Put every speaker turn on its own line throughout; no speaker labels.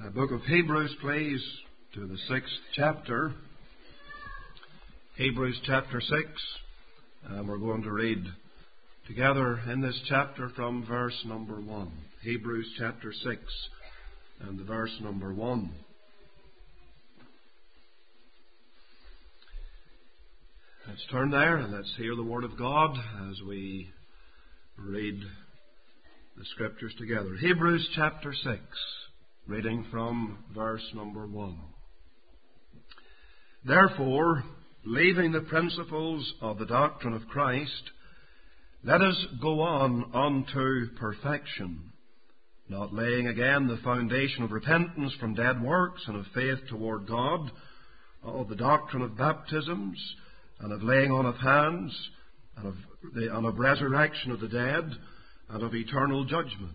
Book of Hebrews, please, to the 6th chapter. Hebrews chapter 6. And we're going to read together in this chapter from verse number 1. Hebrews chapter 6 and verse number 1. Let's turn there and let's hear the Word of God as we read the Scriptures together. Hebrews chapter 6. Reading from verse number 1. Therefore, leaving the principles of the doctrine of Christ, let us go on unto perfection, not laying again the foundation of repentance from dead works and of faith toward God, of the doctrine of baptisms, and of laying on of hands, and of resurrection of the dead, and of eternal judgment.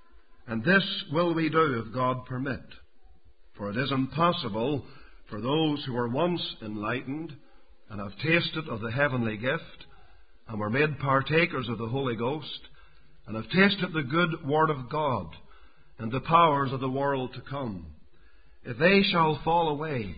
And this will we do if God permit. For it is impossible for those who were once enlightened and have tasted of the heavenly gift and were made partakers of the Holy Ghost and have tasted the good word of God and the powers of the world to come, if they shall fall away,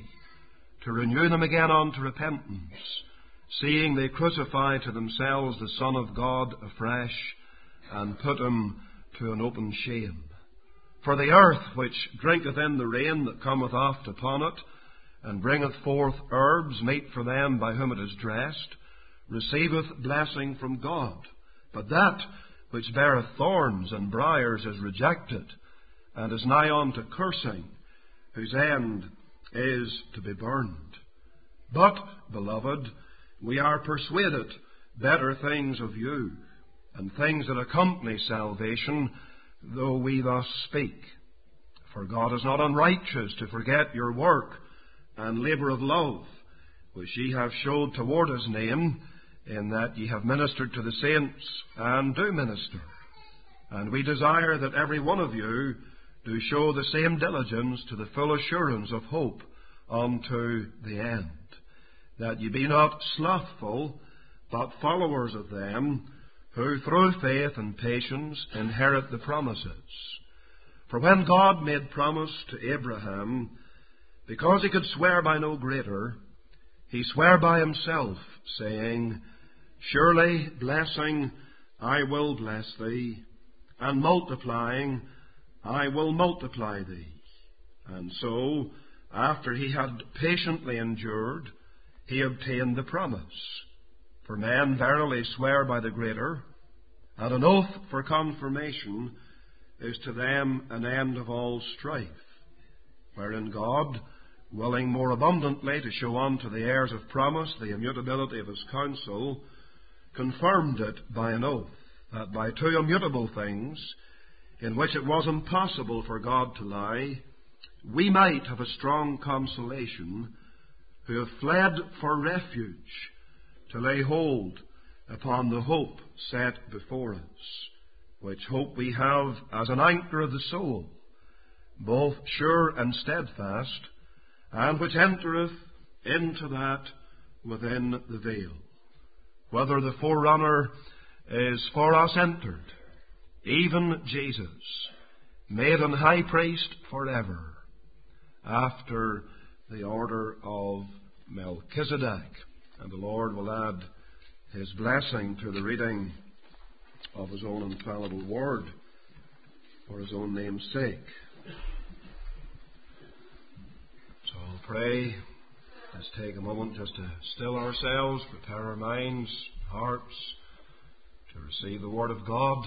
to renew them again unto repentance, seeing they crucify to themselves the Son of God afresh and put him to an open shame. For the earth which drinketh in the rain that cometh oft upon it, and bringeth forth herbs meet for them by whom it is dressed, receiveth blessing from God. But that which beareth thorns and briars is rejected, and is nigh unto cursing, whose end is to be burned. But, beloved, we are persuaded better things of you, and things that accompany salvation, though we thus speak. For God is not unrighteous to forget your work and labour of love, which ye have showed toward his name, in that ye have ministered to the saints, and do minister. And we desire that every one of you do show the same diligence to the full assurance of hope unto the end, that ye be not slothful, but followers of them who through faith and patience inherit the promises. For when God made promise to Abraham, because he could swear by no greater, he sware by himself, saying, Surely blessing I will bless thee, and multiplying I will multiply thee. And so, after he had patiently endured, he obtained the promise. For men verily swear by the greater, and an oath for confirmation is to them an end of all strife, wherein God, willing more abundantly to show unto the heirs of promise the immutability of his counsel, confirmed it by an oath, that by two immutable things, in which it was impossible for God to lie, we might have a strong consolation, who have fled for refuge, to lay hold upon the hope set before us, which hope we have as an anchor of the soul, both sure and steadfast, and which entereth into that within the veil, whether the forerunner is for us entered, even Jesus, made an high priest forever, after the order of Melchizedek. And the Lord will add his blessing to the reading of his own infallible word for his own name's sake. So I'll pray. Let's take a moment just to still ourselves, prepare our minds, hearts to receive the word of God.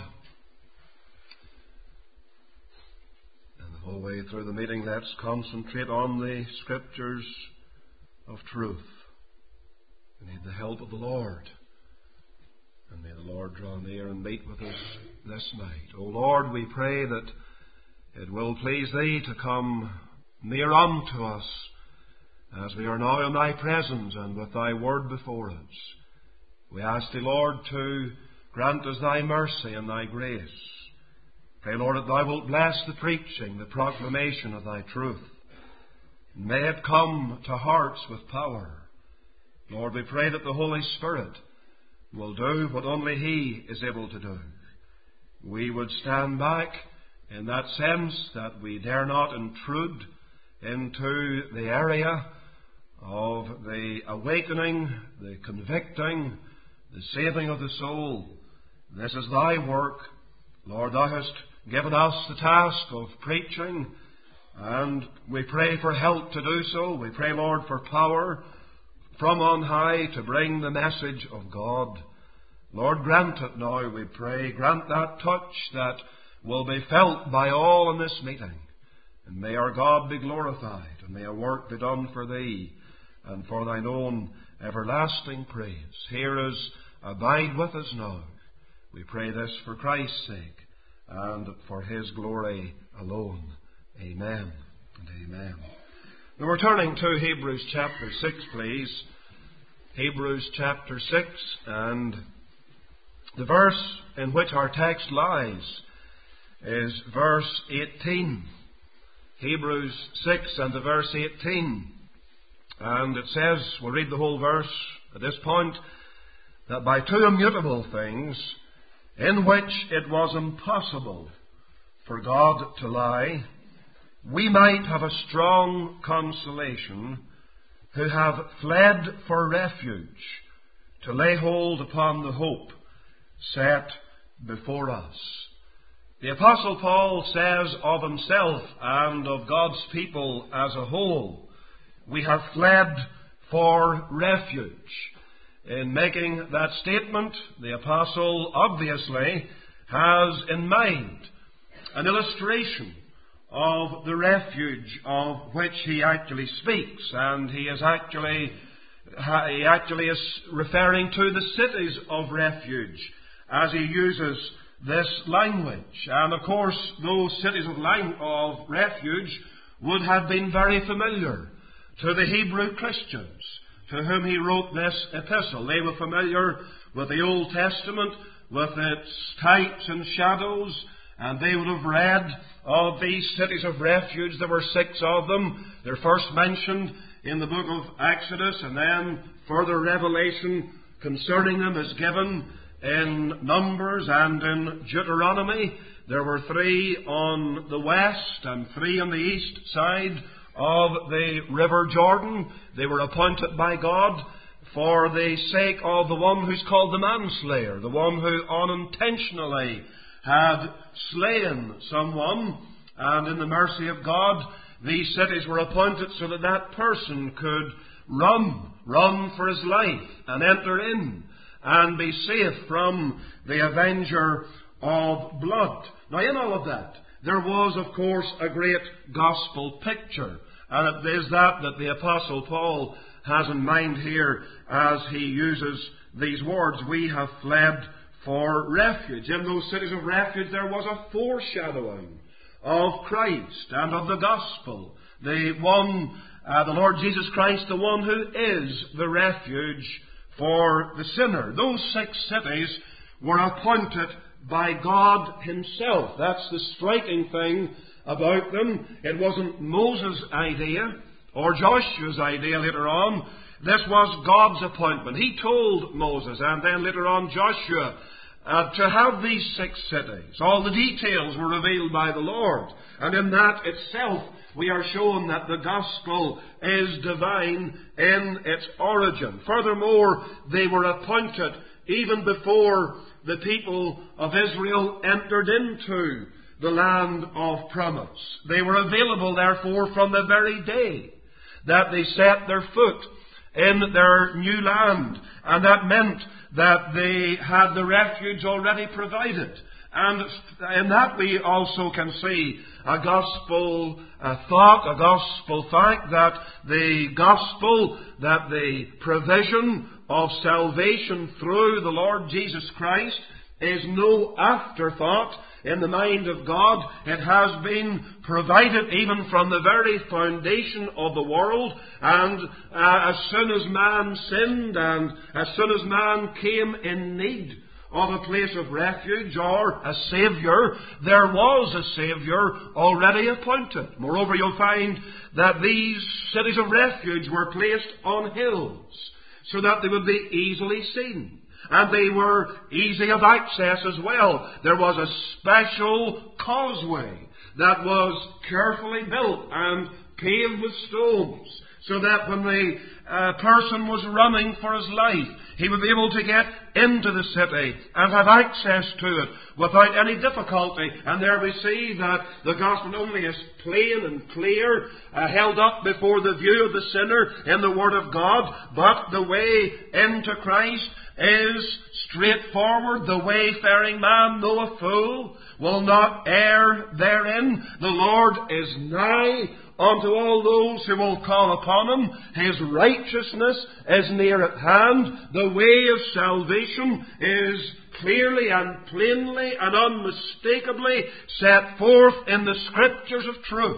And the whole way through the meeting, let's concentrate on the Scriptures of truth. We need the help of the Lord. And may the Lord draw near and meet with us this night. O Lord, we pray that it will please Thee to come near unto us as we are now in Thy presence and with Thy word before us. We ask Thee, Lord, to grant us Thy mercy and Thy grace. Pray, Lord, that Thou wilt bless the preaching, the proclamation of Thy truth. May it come to hearts with power. Lord, we pray that the Holy Spirit will do what only He is able to do. We would stand back in that sense that we dare not intrude into the area of the awakening, the convicting, the saving of the soul. This is thy work. Lord, thou hast given us the task of preaching, and we pray for help to do so. We pray, Lord, for power from on high to bring the message of God. Lord, grant it now, we pray. Grant that touch that will be felt by all in this meeting. And may our God be glorified, and may our work be done for Thee and for Thine own everlasting praise. Hear us, abide with us now. We pray this for Christ's sake and for His glory alone. Amen and amen. Now we're turning to Hebrews chapter 6, please. Hebrews chapter 6, and the verse in which our text lies is verse 18. Hebrews 6 and the verse 18. And it says, we'll read the whole verse at this point, that by two immutable things, in which it was impossible for God to lie, we might have a strong consolation, who have fled for refuge, to lay hold upon the hope set before us. The Apostle Paul says of himself and of God's people as a whole, we have fled for refuge. In making that statement, the Apostle obviously has in mind an illustration of the refuge of which he actually speaks, and he actually is referring to the cities of refuge as he uses this language. And of course, those cities of refuge would have been very familiar to the Hebrew Christians to whom he wrote this epistle. They were familiar with the Old Testament, with its types and shadows, and they would have read of these cities of refuge. There were 6 of them. They're first mentioned in the book of Exodus, and then further revelation concerning them is given in Numbers and in Deuteronomy. There were 3 on the west and 3 on the east side of the River Jordan. They were appointed by God for the sake of the one who's called the manslayer, the one who unintentionally had slain someone, and in the mercy of God, these cities were appointed so that that person could run for his life and enter in and be safe from the avenger of blood. Now, in all of that, there was, of course, a great gospel picture, and it is that the Apostle Paul has in mind here as he uses these words, we have fled for refuge. In those cities of refuge there was a foreshadowing of Christ and of the gospel. The Lord Jesus Christ, the one who is the refuge for the sinner. Those 6 cities were appointed by God Himself. That's the striking thing about them. It wasn't Moses' idea or Joshua's idea later on. This was God's appointment. He told Moses and then later on Joshua to have these 6 cities. All the details were revealed by the Lord. And in that itself, we are shown that the gospel is divine in its origin. Furthermore, they were appointed even before the people of Israel entered into the land of promise. They were available, therefore, from the very day that they set their foot in their new land. And that meant that they had the refuge already provided. And in that we also can see a gospel thought, a gospel fact, that the gospel, that the provision of salvation through the Lord Jesus Christ is no afterthought in the mind of God. It has been provided even from the very foundation of the world. And as soon as man sinned and as soon as man came in need of a place of refuge or a Saviour, there was a Saviour already appointed. Moreover, you'll find that these cities of refuge were placed on hills so that they would be easily seen. And they were easy of access as well. There was a special causeway that was carefully built and paved with stones, so that when the person was running for his life, he would be able to get into the city and have access to it without any difficulty. And there we see that the gospel not only is plain and clear, held up before the view of the sinner in the Word of God, but the way into Christ is straightforward. The wayfaring man, though a fool, will not err therein. The Lord is nigh unto all those who will call upon Him. His righteousness is near at hand. The way of salvation is clearly and plainly and unmistakably set forth in the Scriptures of truth.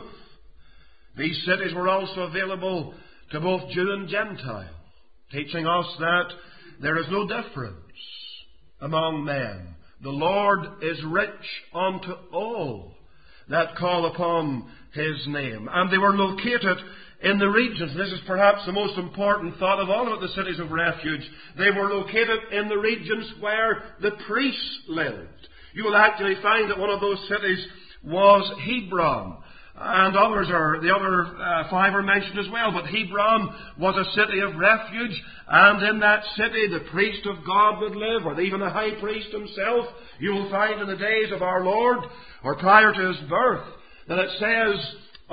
These cities were also available to both Jew and Gentile, teaching us that there is no difference among men. The Lord is rich unto all that call upon His name. And they were located in the regions. This is perhaps the most important thought of all about the cities of refuge. They were located in the regions where the priests lived. You will actually find that one of those cities was Hebron. And the other 5 are mentioned as well. But Hebron was a city of refuge, and in that city the priest of God would live, or even the high priest himself. You will find in the days of our Lord, or prior to His birth, that it says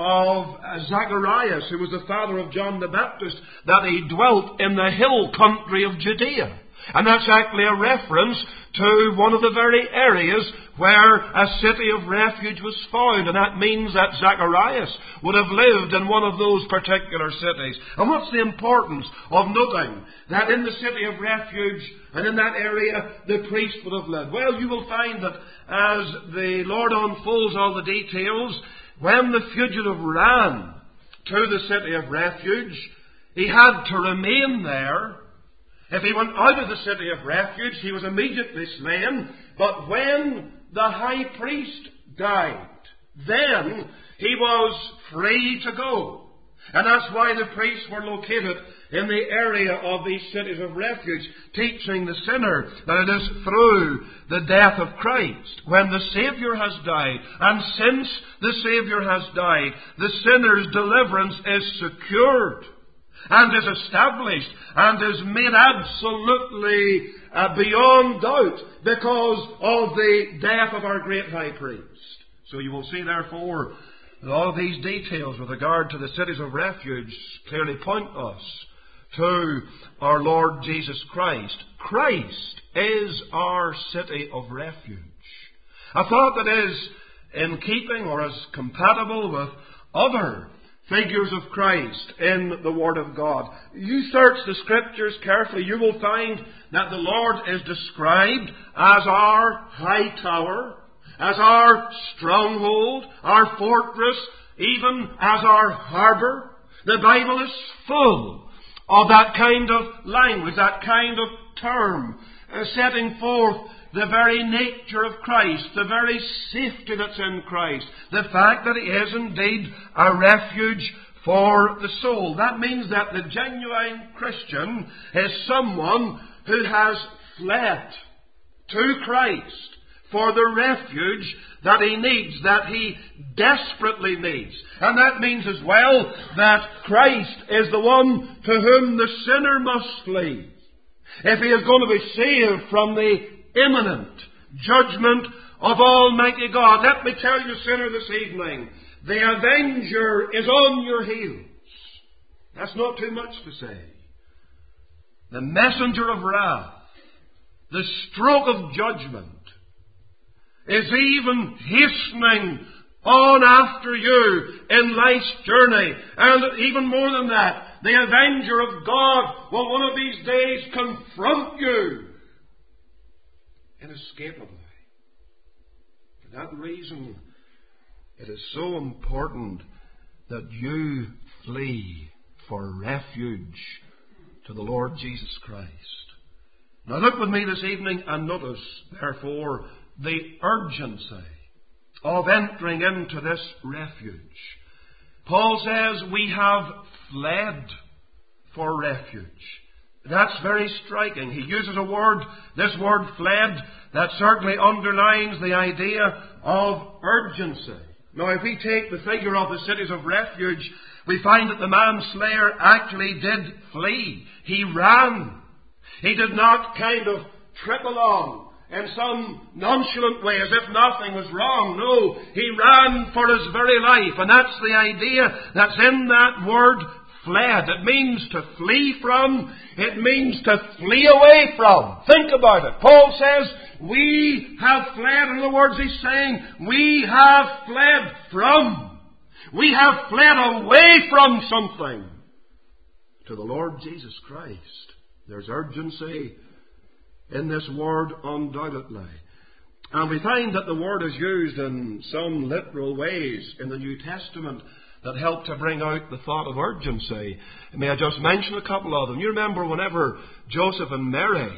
of Zacharias, who was the father of John the Baptist, that he dwelt in the hill country of Judea. And that's actually a reference to one of the very areas where a city of refuge was found. And that means that Zacharias would have lived in one of those particular cities. And what's the importance of noting that in the city of refuge and in that area the priest would have lived? Well, you will find that as the Lord unfolds all the details, when the fugitive ran to the city of refuge, he had to remain there. If he went out of the city of refuge, he was immediately slain. But when the high priest died, then he was free to go. And that's why the priests were located in the area of these cities of refuge, teaching the sinner that it is through the death of Christ, when the Saviour has died, and since the Saviour has died, the sinner's deliverance is secured and is established and is made absolutely beyond doubt because of the death of our great high priest. So you will see, therefore, that all of these details with regard to the cities of refuge clearly point us to our Lord Jesus Christ. Christ is our city of refuge. A thought that is in keeping or is compatible with other figures of Christ in the Word of God. You search the Scriptures carefully, you will find that the Lord is described as our high tower, as our stronghold, our fortress, even as our harbour. The Bible is full of that kind of language, that kind of term, setting forth the very nature of Christ, the very safety that's in Christ, the fact that He is indeed a refuge for the soul. That means that the genuine Christian is someone who has fled to Christ for the refuge that he needs, that he desperately needs. And that means as well that Christ is the one to whom the sinner must flee if he is going to be saved from the imminent judgment of Almighty God. Let me tell you, sinner, this evening, the avenger is on your heels. That's not too much to say. The messenger of wrath, the stroke of judgment, is even hastening on after you in life's journey. And even more than that, the avenger of God will one of these days confront you inescapably. For that reason, it is so important that you flee for refuge to the Lord Jesus Christ. Now look with me this evening and notice, therefore, the urgency of entering into this refuge. Paul says we have fled for refuge. That's very striking. He uses a word, this word fled, that certainly underlines the idea of urgency. Now, if we take the figure of the cities of refuge, we find that the manslayer actually did flee. He ran. He did not kind of trip along in some nonchalant way as if nothing was wrong. No, he ran for his very life. And that's the idea that's in that word fled. It means to flee from. It means to flee away from. Think about it. Paul says, we have fled. In other words, he's saying, we have fled from. We have fled away from something to the Lord Jesus Christ. There's urgency in this word, undoubtedly. And we find that the word is used in some literal ways in the New Testament that help to bring out the thought of urgency. May I just mention a couple of them? You remember whenever Joseph and Mary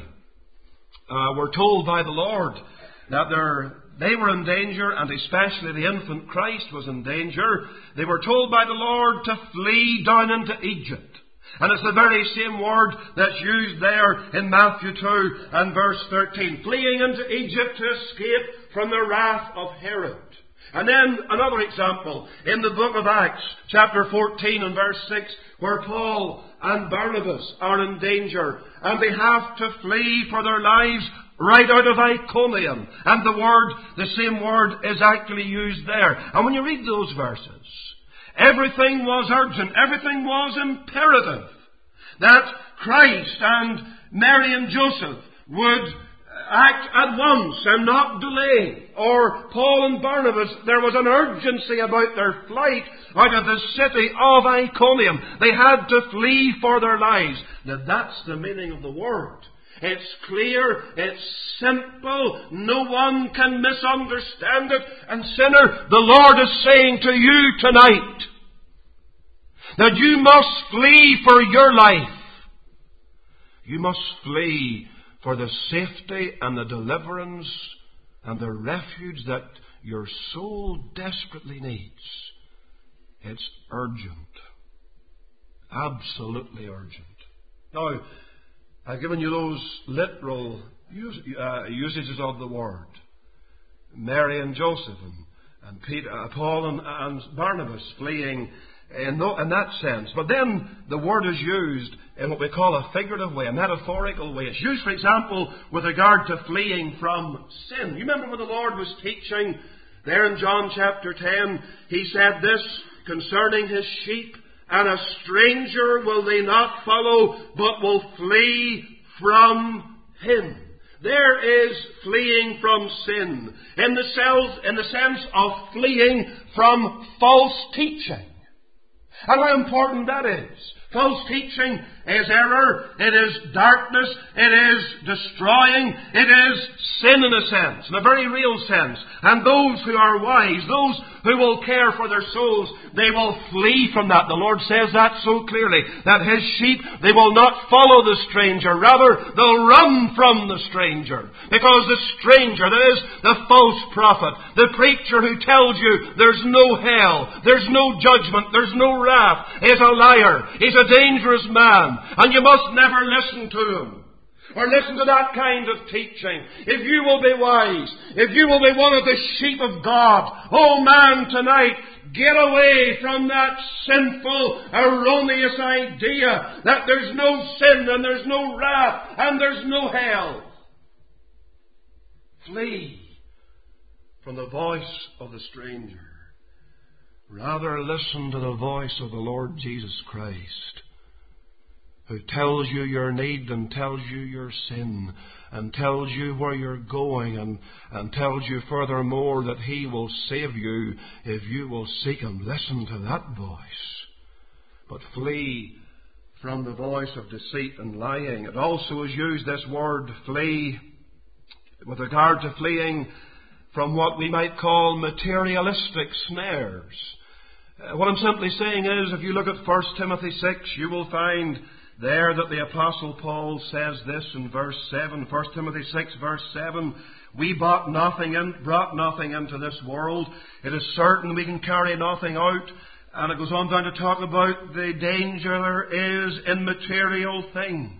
were told by the Lord that they were in danger, and especially the infant Christ was in danger, they were told by the Lord to flee down into Egypt. And it's the very same word that's used there in Matthew 2 and verse 13. Fleeing into Egypt to escape from the wrath of Herod. And then another example in the book of Acts, chapter 14 and verse 6, where Paul and Barnabas are in danger and they have to flee for their lives right out of Iconium. And the same word is actually used there. And when you read those verses, everything was urgent. Everything was imperative. That Christ and Mary and Joseph would act at once and not delay. Or Paul and Barnabas, there was an urgency about their flight out of the city of Iconium. They had to flee for their lives. Now that's the meaning of the word. It's clear, it's simple, no one can misunderstand it. And sinner, the Lord is saying to you tonight that you must flee for your life. You must flee for the safety and the deliverance and the refuge that your soul desperately needs. It's urgent. Absolutely urgent. Now, I've given you those literal usages of the word. Mary and Joseph and Paul and Barnabas fleeing in that sense. But then the word is used in what we call a figurative way, a metaphorical way. It's used, for example, with regard to fleeing from sin. You remember when the Lord was teaching there in John chapter 10, He said this concerning His sheep, and a stranger will they not follow, but will flee from him. There is fleeing from sin in the sense of fleeing from false teaching. And how important that is. False teaching is error, it is darkness, it is destroying, it is sin in a sense, in a very real sense. And those who are wise, those who will care for their souls, they will flee from that. The Lord says that so clearly, that His sheep, they will not follow the stranger, rather they'll run from the stranger. Because the stranger, that is the false prophet, the preacher who tells you there's no hell, there's no judgment, there's no wrath, is a liar, he's a dangerous man, and you must never listen to him. Or listen to that kind of teaching. If you will be wise, if you will be one of the sheep of God, oh man, tonight, get away from that sinful, erroneous idea that there's no sin and there's no wrath and there's no hell. Flee from the voice of the stranger. Rather listen to the voice of the Lord Jesus Christ, who tells you your need and tells you your sin and tells you where you're going and tells you furthermore that He will save you if you will seek Him. Listen to that voice. But flee from the voice of deceit and lying. It also is used, this word flee, with regard to fleeing from what we might call materialistic snares. What I'm simply saying is, if you look at 1 Timothy 6, you will find there that the Apostle Paul says this in verse 7, 1 Timothy 6 verse 7, we brought nothing into this world. It is certain we can carry nothing out. And it goes on down to talk about the danger there is in material things.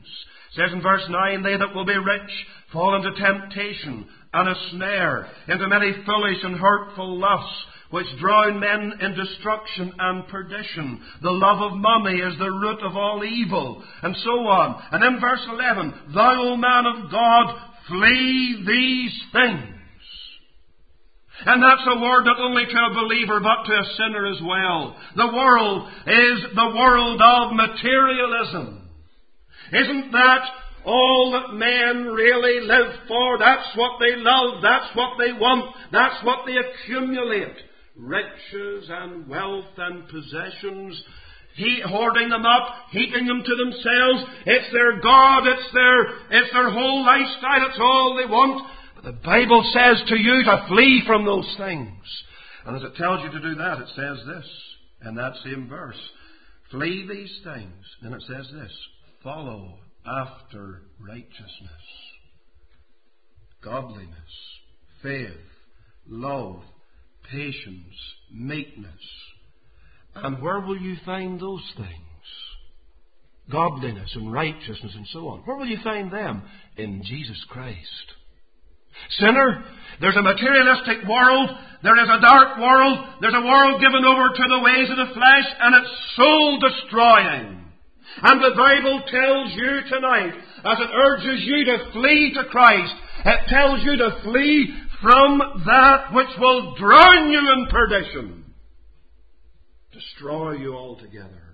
It says in verse 9, they that will be rich fall into temptation and a snare, into many foolish and hurtful lusts, which drown men in destruction and perdition. The love of money is the root of all evil, and so on. And in verse 11, thou, O man of God, flee these things. And that's a word not only to a believer, but to a sinner as well. The world is the world of materialism. Isn't that all that men really live for? That's what they love. That's what they want. That's what they accumulate. Riches and wealth and possessions. Hoarding them up, heaping them to themselves. It's their God. It's their whole lifestyle. It's all they want. But the Bible says to you to flee from those things. And as it tells you to do that, it says this, in that same verse. Flee these things. Then it says this. Follow after righteousness, godliness, faith, love, patience, meekness. And where will you find those things? Godliness and righteousness and so on. Where will you find them? In Jesus Christ. Sinner, there's a materialistic world. There is a dark world. There's a world given over to the ways of the flesh, and it's soul destroying. And the Bible tells you tonight, as it urges you to flee to Christ, it tells you to flee from that which will drown you in perdition, destroy you altogether.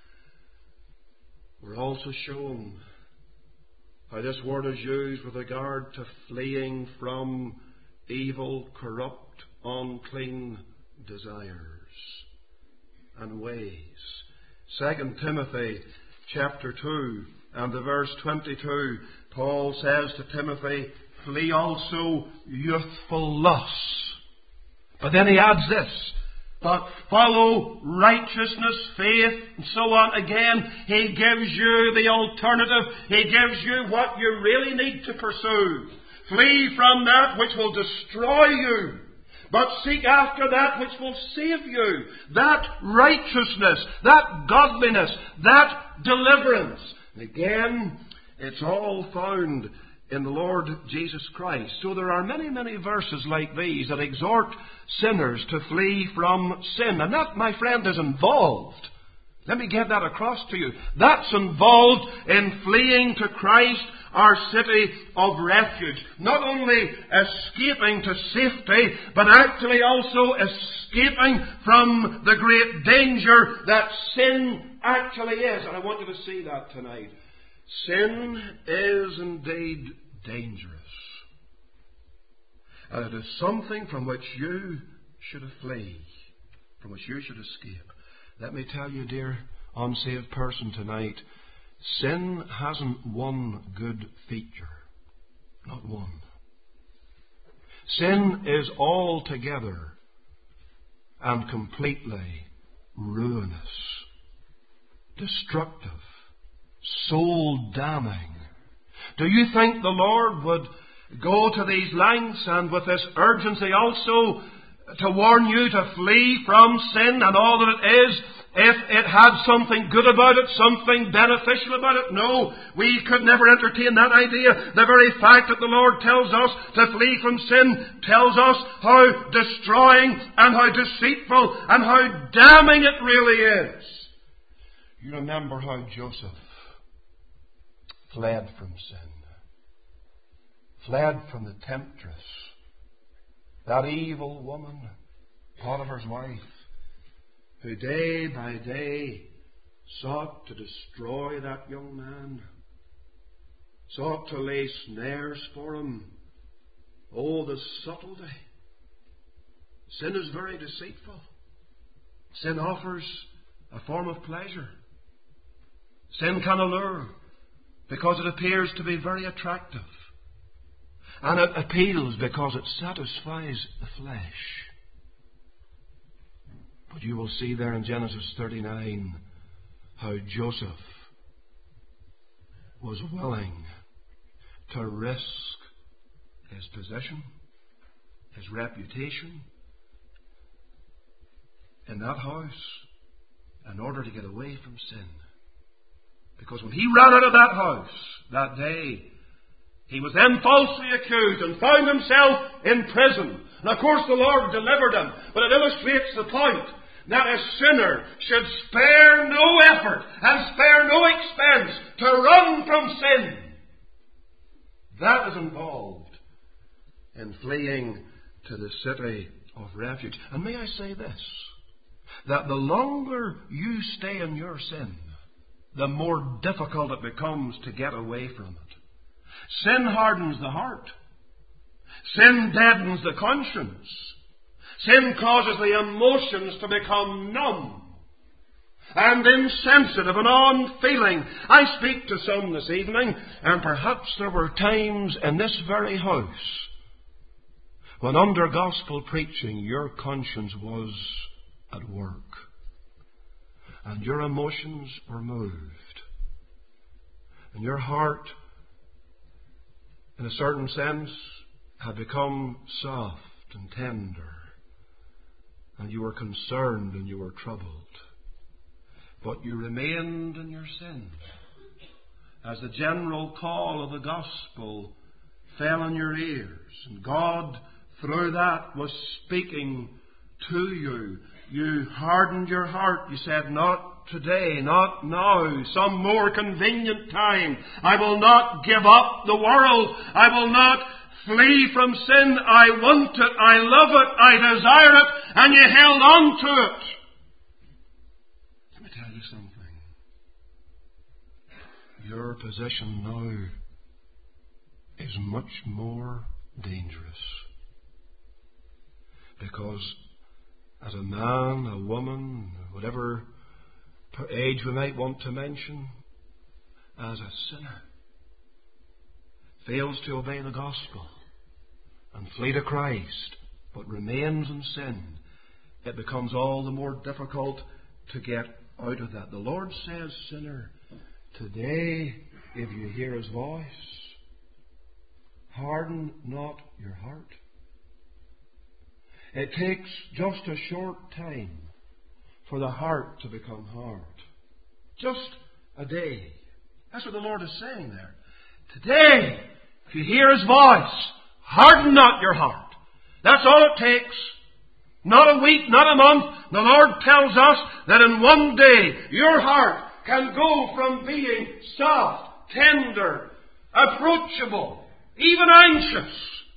We're also shown how this word is used with regard to fleeing from evil, corrupt, unclean desires and ways. 2 Timothy chapter 2 and the verse 22, Paul says to Timothy, flee also youthful lusts. But then he adds this, but follow righteousness, faith, and so on. Again, he gives you the alternative. He gives you what you really need to pursue. Flee from that which will destroy you, but seek after that which will save you. That righteousness, that godliness, that deliverance. And again, it's all found in the Lord Jesus Christ. So there are many, many verses like these that exhort sinners to flee from sin. And that, my friend, is involved. Let me get that across to you. That's involved in fleeing to Christ, our city of refuge. Not only escaping to safety, but actually also escaping from the great danger that sin actually is. And I want you to see that tonight. Sin is indeed dangerous. And it is something from which you should flee, from which you should escape. Let me tell you, dear unsaved person tonight, sin hasn't one good feature. Not one. Sin is altogether and completely ruinous, destructive, soul-damning. Do you think the Lord would go to these lengths and with this urgency also to warn you to flee from sin and all that it is, if it had something good about it, something beneficial about it? No, we could never entertain that idea. The very fact that the Lord tells us to flee from sin tells us how destroying and how deceitful and how damning it really is. You remember how Joseph fled from sin, fled from the temptress, that evil woman, Potiphar's wife, who day by day sought to destroy that young man, sought to lay snares for him. Oh, the subtlety. Sin is very deceitful. Sin offers a form of pleasure. Sin can allure because it appears to be very attractive. And it appeals because it satisfies the flesh. But you will see there in Genesis 39 how Joseph was willing to risk his position, his reputation in that house in order to get away from sin. Because when he ran out of that house that day, he was then falsely accused and found himself in prison. And of course the Lord delivered him. But it illustrates the point that a sinner should spare no effort and spare no expense to run from sin. That is involved in fleeing to the city of refuge. And may I say this, that the longer you stay in your sin, the more difficult it becomes to get away from it. Sin hardens the heart. Sin deadens the conscience. Sin causes the emotions to become numb and insensitive and unfeeling. I speak to some this evening, and perhaps there were times in this very house when under gospel preaching your conscience was at work and your emotions were moved and your heart, in a certain sense, had become soft and tender, and you were concerned and you were troubled. But you remained in your sin. As the general call of the gospel fell on your ears, and God, through that, was speaking to you, you hardened your heart. You said, not today, not now, some more convenient time. I will not give up the world. I will not flee from sin. I want it. I love it. I desire it. And you held on to it. Let me tell you something. Your position now is much more dangerous. Because as a man, a woman, whatever age we might want to mention, as a sinner, fails to obey the gospel and flee to Christ, but remains in sin, it becomes all the more difficult to get out of that. The Lord says, sinner, today, if you hear His voice, harden not your heart. It takes just a short time for the heart to become hard. Just a day. That's what the Lord is saying there. Today, if you hear His voice, harden not your heart. That's all it takes. Not a week, not a month. The Lord tells us that in one day your heart can go from being soft, tender, approachable, even anxious,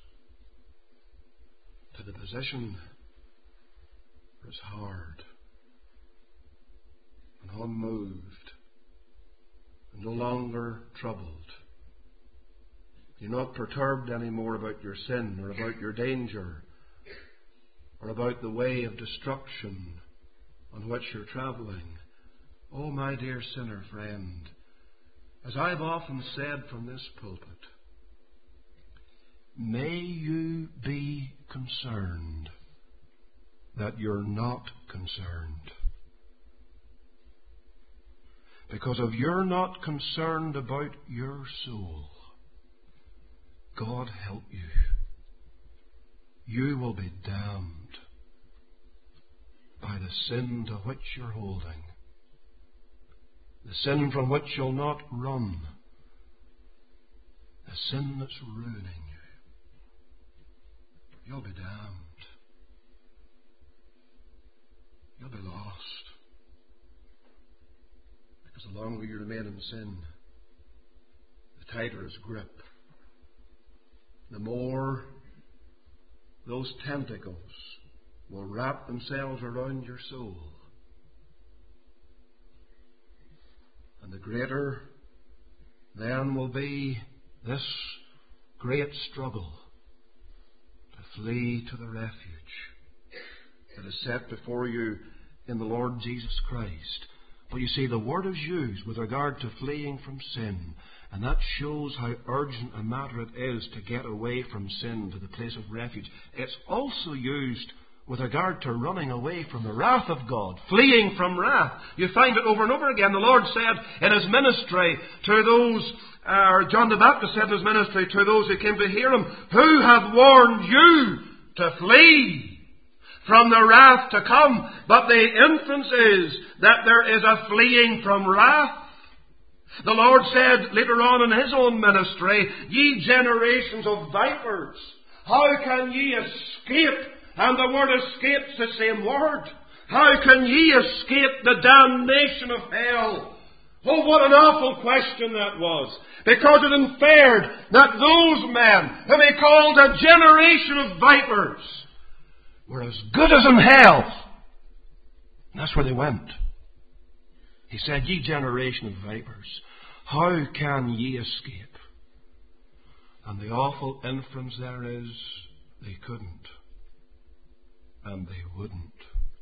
to the position where it's hard and unmoved and no longer troubled. You're not perturbed anymore about your sin or about your danger or about the way of destruction on which you're travelling. Oh, my dear sinner friend, as I've often said from this pulpit, may you be concerned that you're not concerned. Because if you're not concerned about your soul, God help you, you will be damned by the sin to which you're holding. The sin from which you'll not run. The sin that's ruining you. You'll be damned. You'll be lost. Because the longer you remain in sin, the tighter His grip. The more those tentacles will wrap themselves around your soul. And the greater then will be this great struggle to flee to the refuge that is set before you in the Lord Jesus Christ. But you see, the word is used with regard to fleeing from sin, and that shows how urgent a matter it is to get away from sin to the place of refuge. It's also used with regard to running away from the wrath of God, fleeing from wrath. You find it over and over again. The Lord said in His ministry to those, John the Baptist said in His ministry to those who came to hear Him, who have warned you to flee from the wrath to come? But the inference is that there is a fleeing from wrath The Lord said later on in His own ministry, "Ye generations of vipers, how can ye escape?" And the word escape's the same word. How can ye escape the damnation of hell? Oh, what an awful question that was. Because it inferred that those men, whom He called a generation of vipers, were as good as in hell. And that's where they went. He said, "Ye generation of vipers, how can ye escape?" And the awful inference there is, they couldn't. And they wouldn't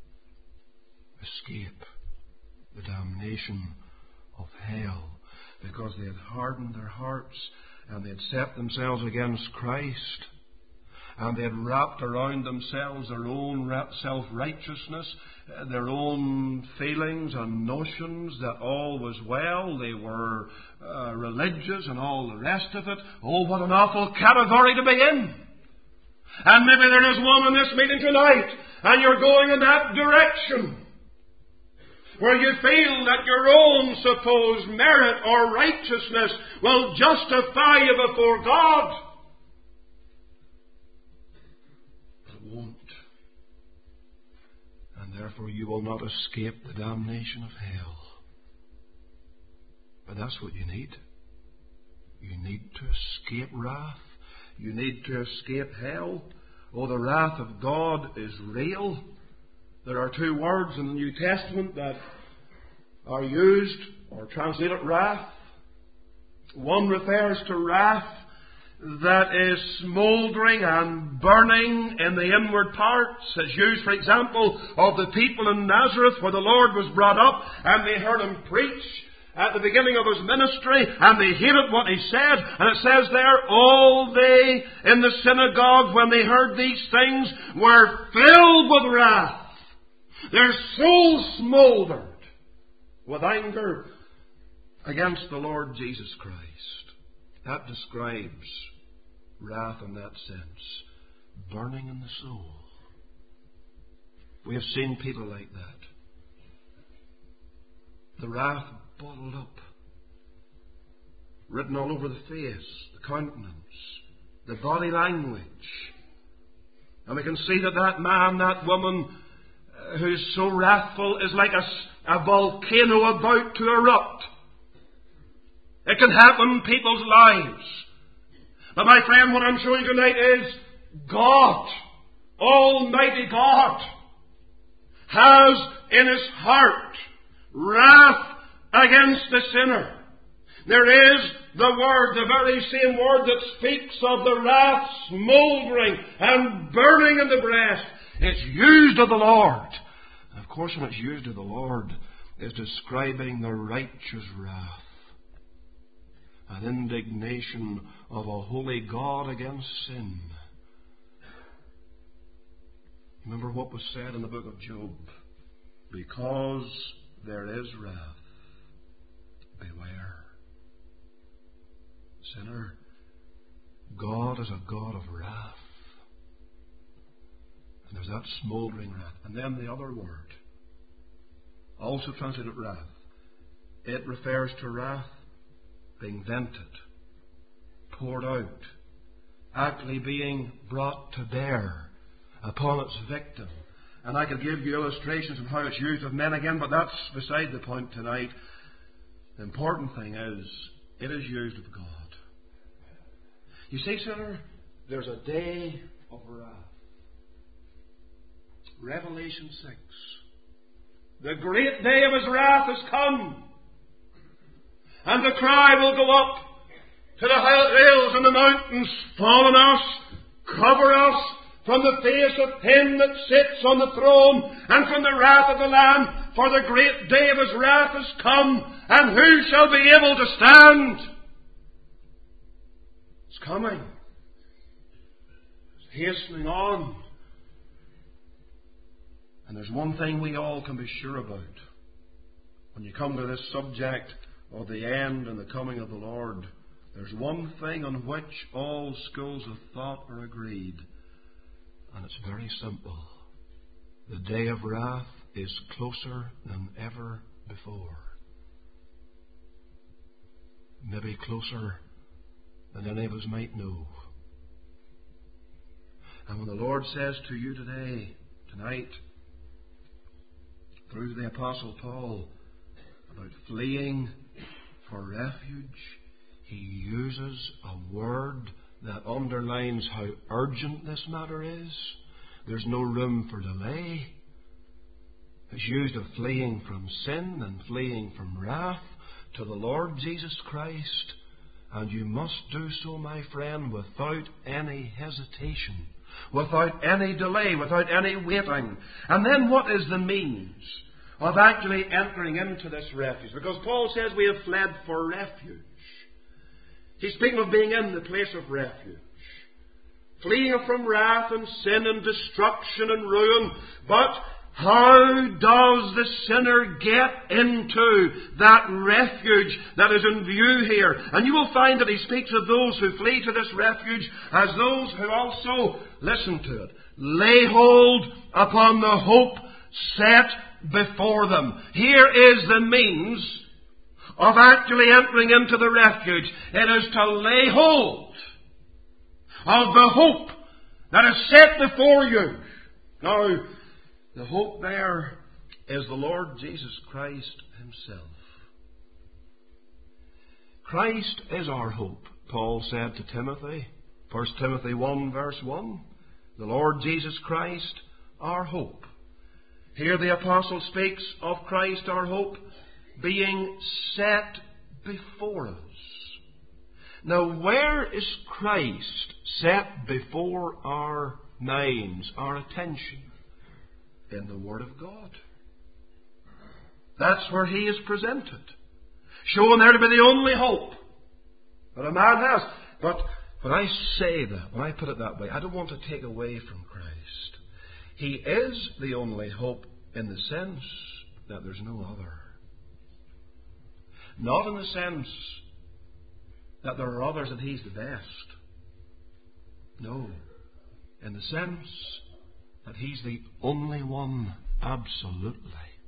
escape the damnation of hell, because they had hardened their hearts and they had set themselves against Christ, and they had wrapped around themselves their own self-righteousness, their own feelings and notions that all was well. They were religious and all the rest of it. Oh, what an awful category to be in. And maybe there is one in this meeting tonight, and you're going in that direction, where you feel that your own supposed merit or righteousness will justify you before God. But it won't. And therefore you will not escape the damnation of hell. But that's what you need. You need to escape wrath. You need to escape hell. Oh, the wrath of God is real. There are two words in the New Testament that are used or translated wrath. One refers to wrath that is smouldering and burning in the inward parts, as used, for example, of the people in Nazareth where the Lord was brought up and they heard Him preach at the beginning of His ministry, and they hated what He said. And it says there, all they in the synagogue, when they heard these things, were filled with wrath. Their souls smoldered with anger against the Lord Jesus Christ. That describes wrath in that sense. Burning in the soul. We have seen people like that. The wrath bottled up, written all over the face, the countenance, the body language. And we can see that that man, that woman who's so wrathful is like a volcano about to erupt. It can happen in people's lives. But my friend, what I'm showing tonight is God, Almighty God, has in His heart wrath against the sinner. There is the word, the very same word that speaks of the wrath smouldering and burning in the breast. It's used of the Lord. And of course, when it's used of the Lord, it's describing the righteous wrath, an indignation of a holy God against sin. Remember what was said in the book of Job. Because there is wrath, beware. Sinner, God is a God of wrath. And there's that smouldering wrath. And then the other word, also translated wrath, it refers to wrath being vented, poured out, actually being brought to bear upon its victim. And I could give you illustrations of how it's used of men again, but that's beside the point tonight. The important thing is, it is used of God. You see, sinner, there's a day of wrath. Revelation 6. The great day of His wrath has come. And the cry will go up to the hills and the mountains, fall on us, cover us from the face of Him that sits on the throne and from the wrath of the Lamb. For the great day of His wrath has come, and who shall be able to stand? It's coming. It's hastening on. And there's one thing we all can be sure about. When you come to this subject of the end and the coming of the Lord, there's one thing on which all schools of thought are agreed. And it's very simple. The day of wrath is closer than ever before. maybe closer than any of us might know. And when the Lord says to you today, tonight, through the Apostle Paul, about fleeing for refuge, he uses a word that underlines how urgent this matter is. There's no room for delay. It's used of fleeing from sin and fleeing from wrath to the Lord Jesus Christ. And you must do so, my friend, without any hesitation, without any delay, without any waiting. And then what is the means of actually entering into this refuge? Because Paul says we have fled for refuge. He's speaking of being in the place of refuge, fleeing from wrath and sin and destruction and ruin. But how does the sinner get into that refuge that is in view here? And you will find that he speaks of those who flee to this refuge as those who also, listen to it, lay hold upon the hope set before them. Here is the means of actually entering into the refuge. It is to lay hold of the hope that is set before you. Now, the hope there is the Lord Jesus Christ Himself. Christ is our hope, Paul said to Timothy. 1 Timothy 1 verse 1. The Lord Jesus Christ, our hope. Here the Apostle speaks of Christ, our hope, being set before us. Now, where is Christ set before our minds, our attention? In the Word of God. That's where He is presented, showing there to be the only hope that a man has. But when I say that, when I put it that way, I don't want to take away from Christ. He is the only hope in the sense that there's no other. Not in the sense that there are others and He's the best. No. In the sense that He's the only one, absolutely.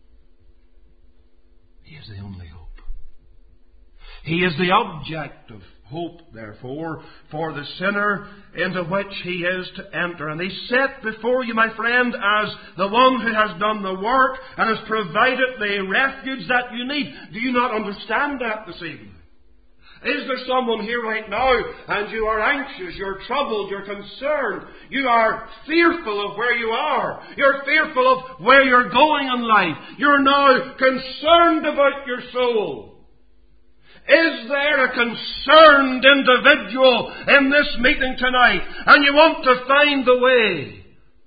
He is the only hope. He is the object of hope, therefore, for the sinner into which he is to enter. And He's set before you, my friend, as the one who has done the work and has provided the refuge that you need. Do you not understand that this evening? Is there someone here right now and you are anxious, you're troubled, you're concerned, you are fearful of where you are, you're fearful of where you're going in life, you're now concerned about your soul? Is there a concerned individual in this meeting tonight and you want to find the way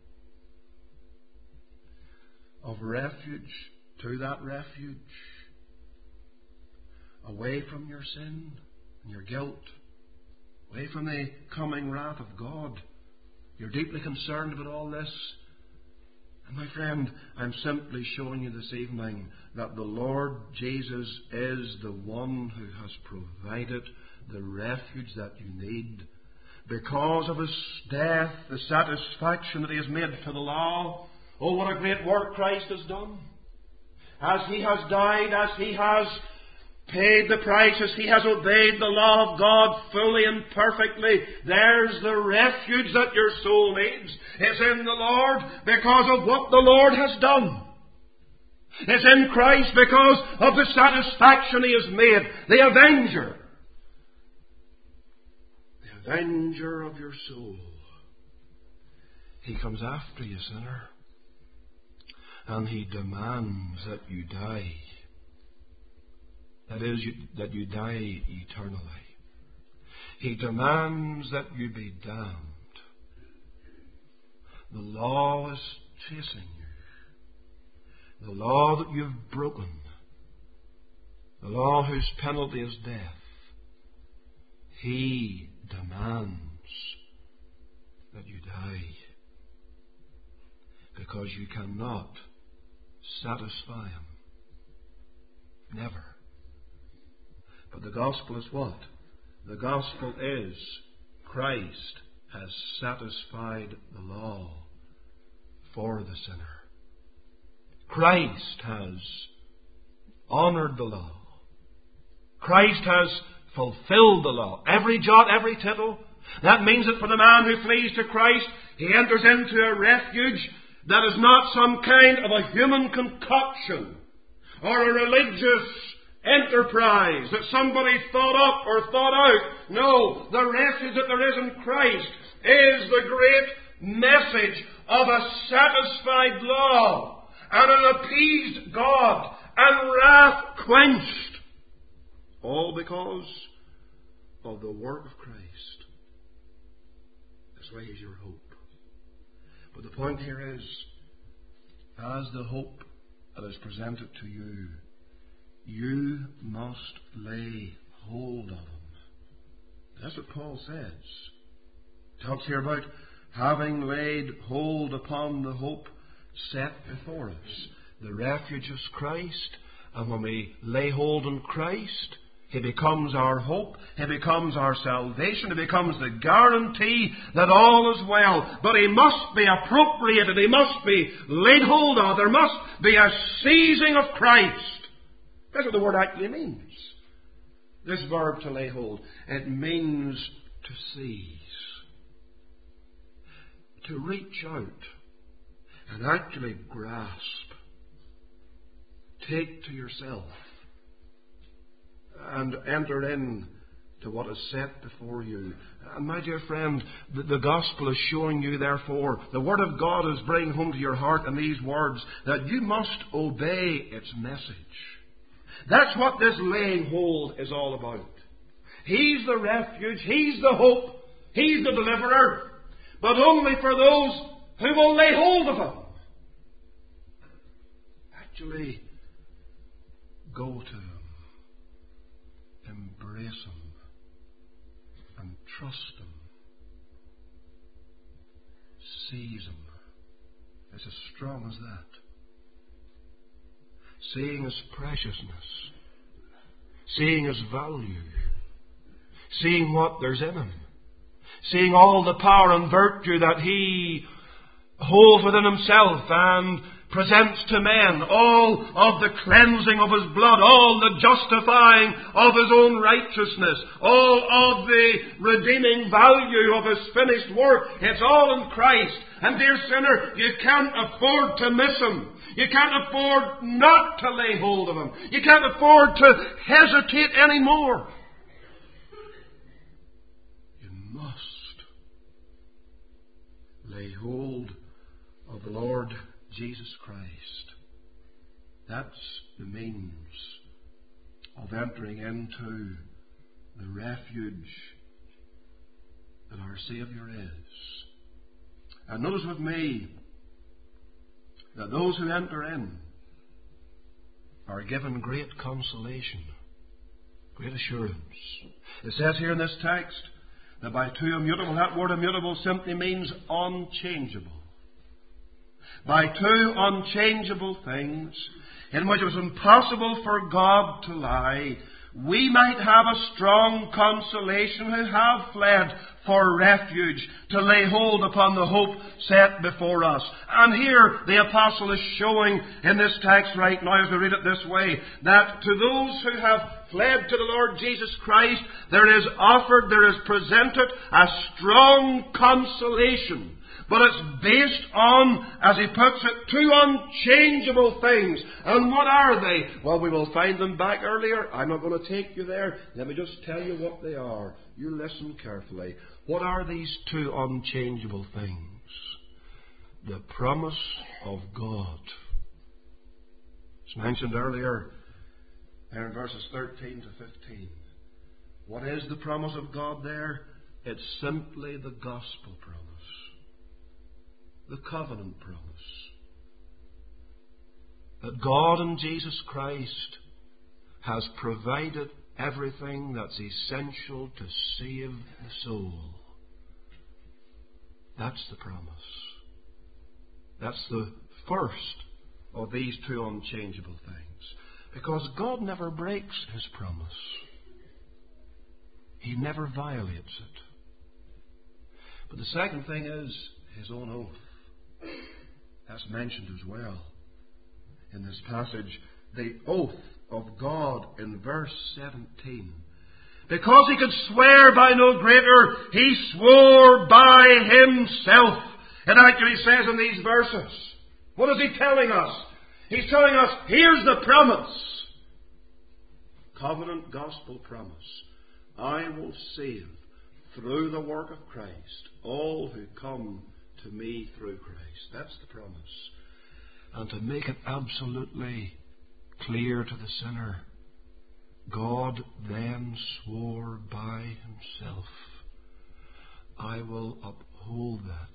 of refuge to that refuge? Away from your sin and your guilt, away from the coming wrath of God. You're deeply concerned about all this. And my friend, I'm simply showing you this evening that the Lord Jesus is the one who has provided the refuge that you need. Because of His death, the satisfaction that He has made to the law. Oh, what a great work Christ has done. As He has died, as He has paid the price, as He has obeyed the law of God fully and perfectly, there's the refuge that your soul needs. It's in the Lord because of what the Lord has done. It's in Christ because of the satisfaction He has made. The Avenger. The Avenger of your soul. He comes after you, sinner. And He demands that you die. That is, that you die eternally. He demands that you be damned. The law is chasing you. The law that you've broken. The law whose penalty is death. He demands that you die. Because you cannot satisfy Him. Never. But the gospel is what? The gospel is Christ has satisfied the law for the sinner. Christ has honoured the law. Christ has fulfilled the law. Every jot, every tittle. That means that for the man who flees to Christ, he enters into a refuge that is not some kind of a human concoction or a religious enterprise that somebody thought up or thought out. No, the refuge that there is in Christ is the great message of a satisfied law and an appeased God and wrath quenched. All because of the work of Christ. This way is your hope. But the point here is, as the hope that is presented to you, you must lay hold of Him. That's what Paul says. He talks here about having laid hold upon the hope set before us. The refuge is Christ, and when we lay hold on Christ, He becomes our hope, He becomes our salvation, He becomes the guarantee that all is well. But He must be appropriated, He must be laid hold of. There must be a seizing of Christ. That's what the word actually means. This verb to lay hold. It means to seize. To reach out and actually grasp. Take to yourself. And enter in to what is set before you. And my dear friend, the gospel is showing you, therefore, the Word of God is bringing home to your heart in these words, that you must obey its message. That's what this laying hold is all about. He's the refuge, He's the hope, He's the deliverer, but only for those who will lay hold of Him. Actually, go to Him, embrace Him, and trust Him. Seize Him. It's as strong as that. Seeing His preciousness, seeing His value, seeing what there's in Him, seeing all the power and virtue that He holds within Himself and presents to men, all of the cleansing of His blood, all the justifying of His own righteousness, all of the redeeming value of His finished work. It's all in Christ. And dear sinner, you can't afford to miss Him. You can't afford not to lay hold of Him. You can't afford to hesitate anymore. You must lay hold of the Lord Jesus Christ. That's the means of entering into the refuge that our Saviour is. And notice with me that those who enter in are given great consolation, great assurance. It says here in this text that by two immutable, that word immutable simply means unchangeable. By two unchangeable things, in which it was impossible for God to lie, we might have a strong consolation who have fled for refuge to lay hold upon the hope set before us. And here the apostle is showing in this text right now, as we read it this way, that to those who have fled to the Lord Jesus Christ, there is offered, there is presented a strong consolation. But it's based on, as he puts it, two unchangeable things. And what are they? Well, we will find them back earlier. I'm not going to take you there. Let me just tell you what they are. You listen carefully. What are these two unchangeable things? The promise of God. It's mentioned earlier there in verses 13 to 15. What is the promise of God there? It's simply the gospel promise. The covenant promise. That God in Jesus Christ has provided everything that's essential to save the soul. That's the promise. That's the first of these two unchangeable things. Because God never breaks His promise. He never violates it. But the second thing is His own oath. That's mentioned as well in this passage. The oath of God in verse 17. Because he could swear by no greater, he swore by himself. It actually says in these verses. What is he telling us? He's telling us, here's the promise. Covenant gospel promise. I will save through the work of Christ all who come to me through Christ. That's the promise. And to make it absolutely clear to the sinner, God then swore by himself, I will uphold that.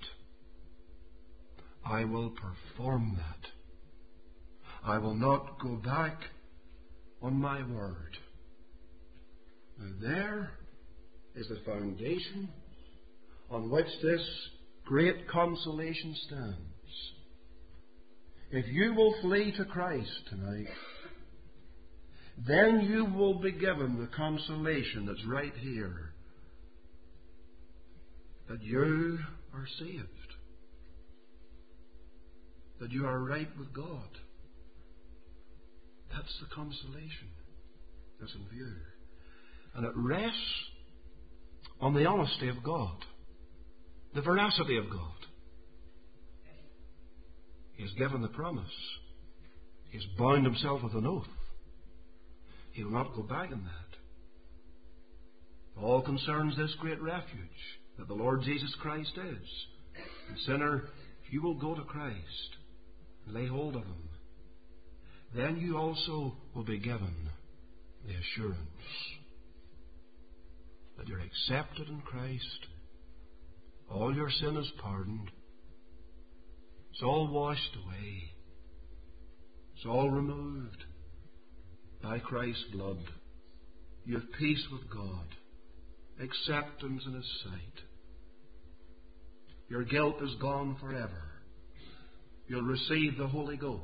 I will perform that. I will not go back on my word. Now there is the foundation on which this great consolation stands. If you will flee to Christ tonight, then you will be given the consolation that's right here, that you are saved, that you are right with God. That's the consolation that's in view. And it rests on the honesty of God, the veracity of God. He has given the promise. He has bound himself with an oath. He will not go back on that. All concerns this great refuge that the Lord Jesus Christ is. And sinner, if you will go to Christ and lay hold of him, then you also will be given the assurance that you're accepted in Christ. All your sin is pardoned. It's all washed away. It's all removed by Christ's blood. You have peace with God, acceptance in his sight. Your guilt is gone forever. You'll receive the Holy Ghost.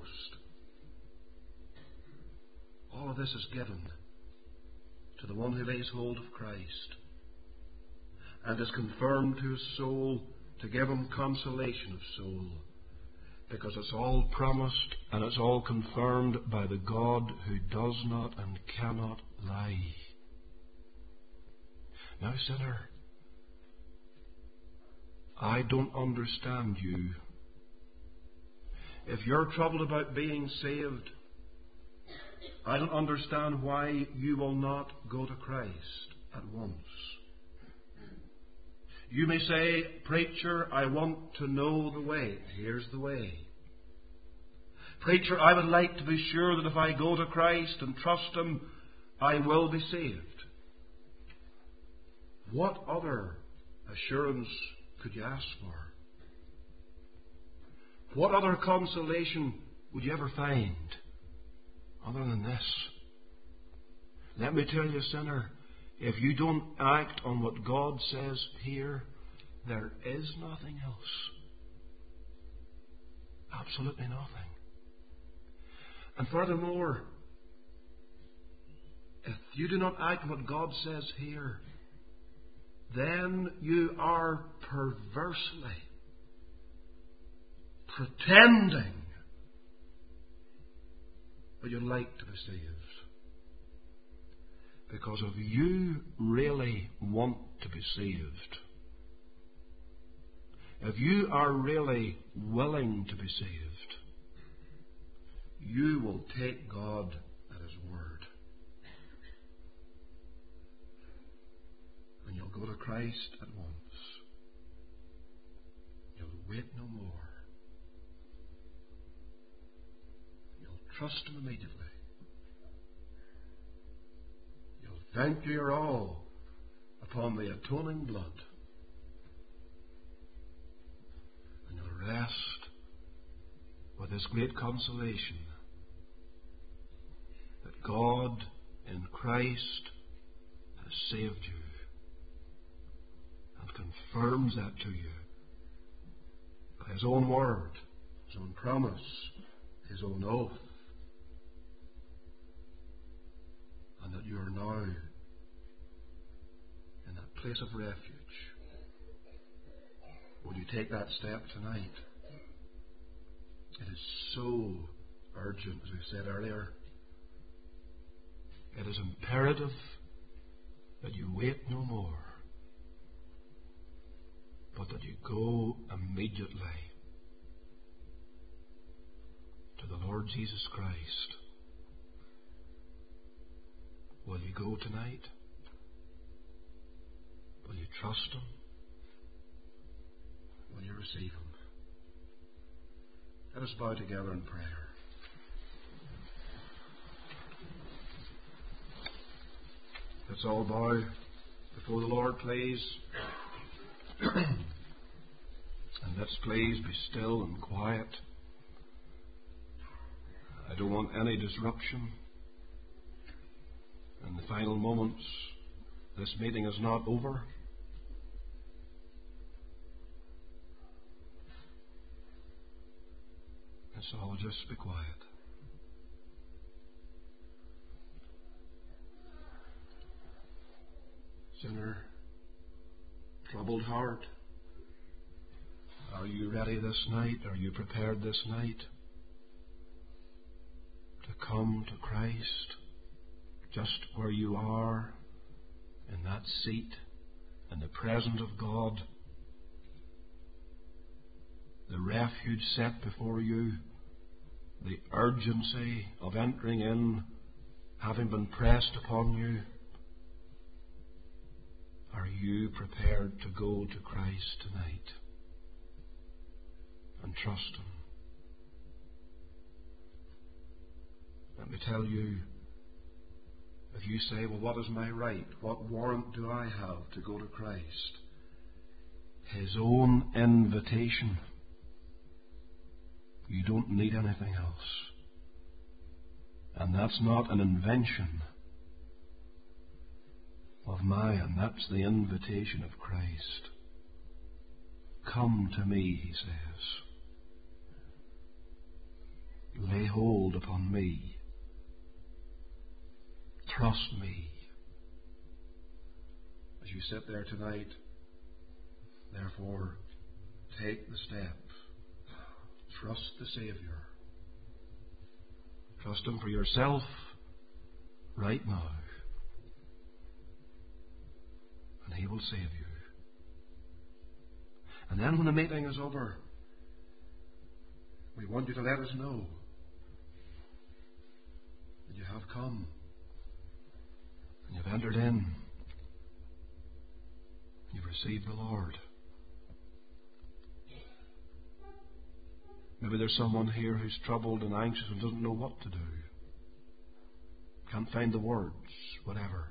All of this is given to the one who lays hold of Christ and is confirmed to his soul to give him consolation of soul, because it's all promised and it's all confirmed by the God who does not and cannot lie. Now, sinner, I don't understand you. If you're troubled about being saved, I don't understand why you will not go to Christ at once. You may say, Preacher, I want to know the way. Here's the way. Preacher, I would like to be sure that if I go to Christ and trust him, I will be saved. What other assurance could you ask for? What other consolation would you ever find other than this? Let me tell you, sinner, if you don't act on what God says here, there is nothing else. Absolutely nothing. And furthermore, if you do not act on what God says here, then you are perversely pretending that you'd like to be saved. Because if you really want to be saved, if you are really willing to be saved, you will take God at his word. And you'll go to Christ at once. You'll wait no more. You'll trust him immediately. You'll vent your all upon the atoning blood. And you'll rest with this great consolation that God in Christ has saved you and confirms that to you by his own word, his own promise, his own oath, and that you are now in that place of refuge. Will you take that step tonight? It is so urgent, as we said earlier. It is imperative. that you wait no more, but that you go immediately to the Lord Jesus Christ. Will you go tonight? Will you trust Him? Will you receive Him? Let us bow together in prayer. Let's all bow before the Lord, please. And let's please be still and quiet. I don't want any disruption. In the final moments, this meeting is not over. Let's all just be quiet. Sinner, troubled heart, are you ready this night? Are you prepared this night to come to Christ just where you are, in that seat, in the presence of God, the refuge set before you, the urgency of entering in, having been pressed upon you? Are you prepared to go to Christ tonight and trust Him? Let me tell you, if you say, well, what is my right? What warrant do I have to go to Christ? His own invitation. You don't need anything else. And that's not an invention of mine. That's the invitation of Christ. Come to me, He says. Lay hold upon me. Trust me. As you sit there tonight, therefore, take the step. Trust the Saviour. Trust Him for yourself right now. And He will save you. And then when the meeting is over, we want you to let us know that you have come and you've entered in. You've received the Lord. Maybe there's someone here who's troubled and anxious and doesn't know what to do. Can't find the words, whatever.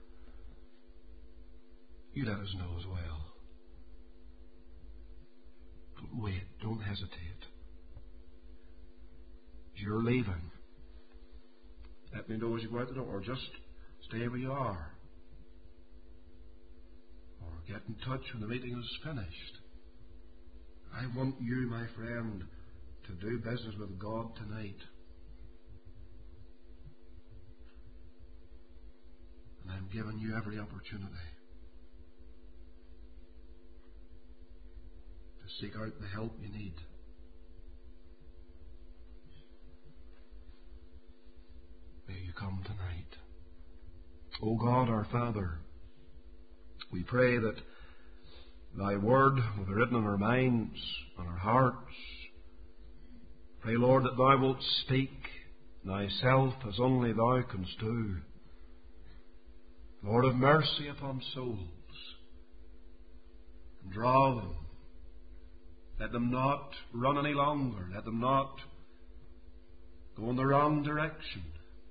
You let us know as well. Don't wait. Don't hesitate. As you're leaving, let me know as you go out the door, or just stay where you are. Or get in touch when the meeting is finished. I want you, my friend, to do business with God tonight. And I'm giving you every opportunity to seek out the help you need. May you come tonight. O God, our Father, we pray that Thy Word will be written on our minds, on our hearts. Pray, Lord, that Thou wilt speak Thyself as only Thou canst do. Lord, have mercy upon souls and draw them. Let them not run any longer. Let them not go in the wrong direction.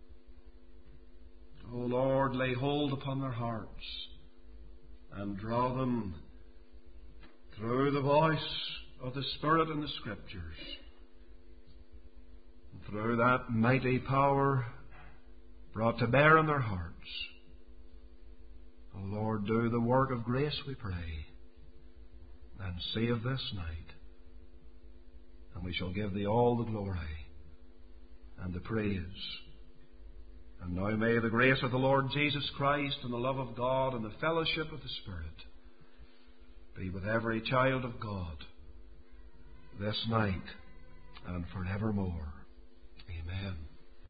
O Lord, lay hold upon their hearts and draw them through the voice of the Spirit in the Scriptures. And through that mighty power brought to bear on their hearts. O Lord, do the work of grace, we pray, and save this night. And we shall give Thee all the glory and the praise. And now may the grace of the Lord Jesus Christ and the love of God and the fellowship of the Spirit be with every child of God this night and forevermore. Amen.